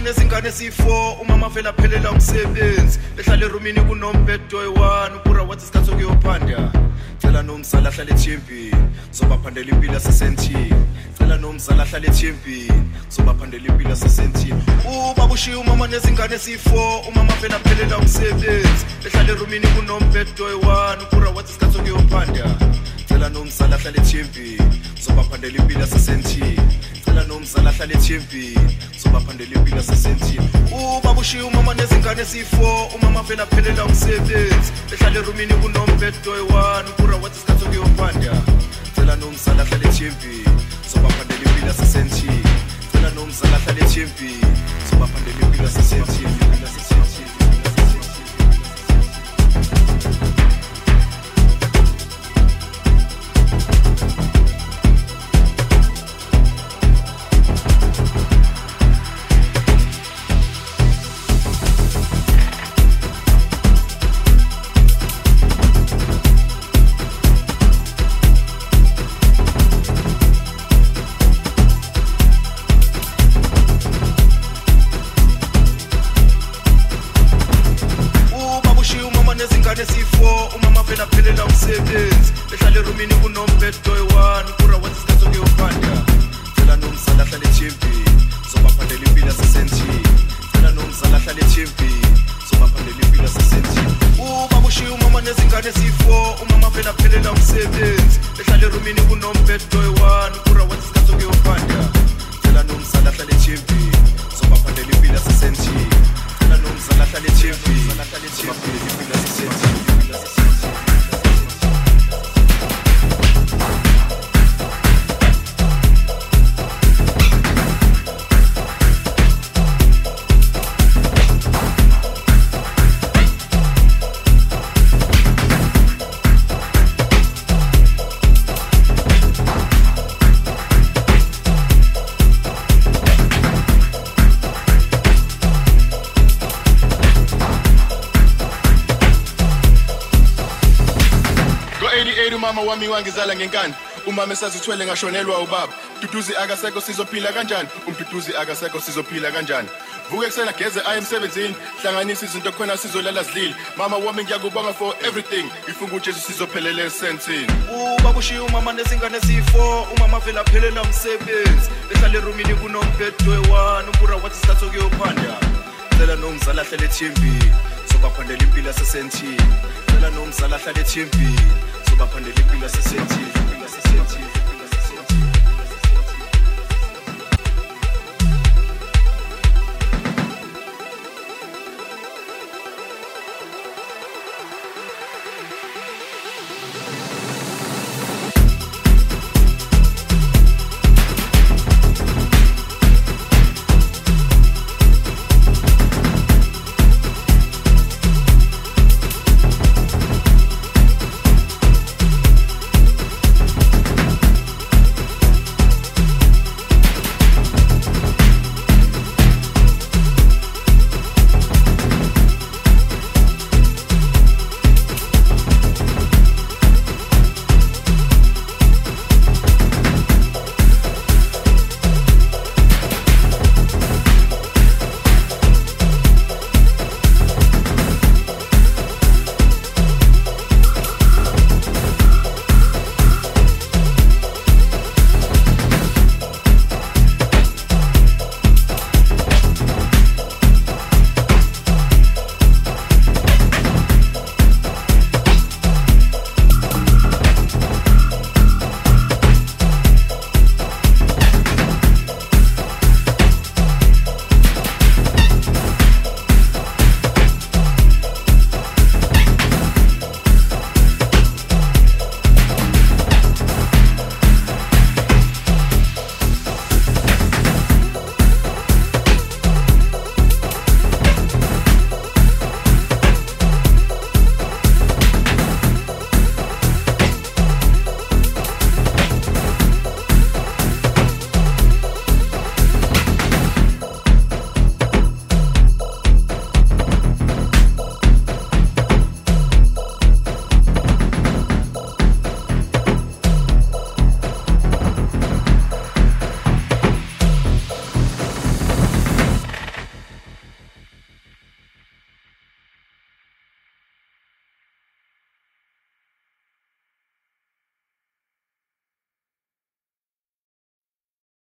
nezingane ezi4 umama vela phelela umsebenzi ehlala erumini kunombhedo oyi1 upura wathi isikhathi sokuyophanda cela nomzala ahlale ethempini sobaphandela impilo yasesentini cela nomzala ahlale ethempini sobaphandela impilo yasesentini ubaba ushiya umama nezingane ezi4 umama vela phelela umsebenzi ehlala erumini kunombhedo oyi1 upura wathi isikhathi sokuyophanda cela nomzala ahlale ethempini sobaphandela impilo yasesentini cela nomzala ahlale ethempini sobaphandela impilo yasesentini ubaba ushiya umama nezingane ezi4 umama vela phelela umsebenzi ehlala erumini kunombhedo oyi1 upura wathi isikhathi sokuyophanda cela nomzala ahlale ethempini sobaphandela impilo yasesentini cela nomzala ahlale ethempini sobaphandela impilo yasesentini ezi4 umama vela phelela umsebenzi ehlala erumini kunombhedo oyi1 upura wathi isikhathi sokuyophanda cela nomzala ahlale ethempini sobaphandela impilo yasesentini cela nomzala ahlale ethempini sobaphandela impilo yasesentini ubaba ushiya umama nezingane ezi4 umama vela phelela umsebenzi ehlala erumini kunombhedo oyi1 upura wathi isikhathi sokuyophanda cela nomzala ahlale ethempini sobaphandela impilo yasesentini cela nomzala ahlale ethempini sobaphandela impilo yasesentini. Umama wami wangizala ngenkani umama esazithwele ngashonelwa ubaba Duduzi akasekho sizophila kanjani umduduzi akasekho sizophila kanjani vuke kusena geze I am17 hlanganisa izinto khona sizolala zidlile mama wami ngiyakubonga for everything ngifuna uJesu sizophelela esentini ubaba ushiya umama nezingane ezi4 umama vela phelela umsebenzi ehlala erumini kunombhedo oyi1 upura wathi isikhathi sokuyophanda cela nomzala ahlale ethempini sobaphandela impilo yasesentini cela nomzala ahlale ethempini sobaphandela impilo yasesentini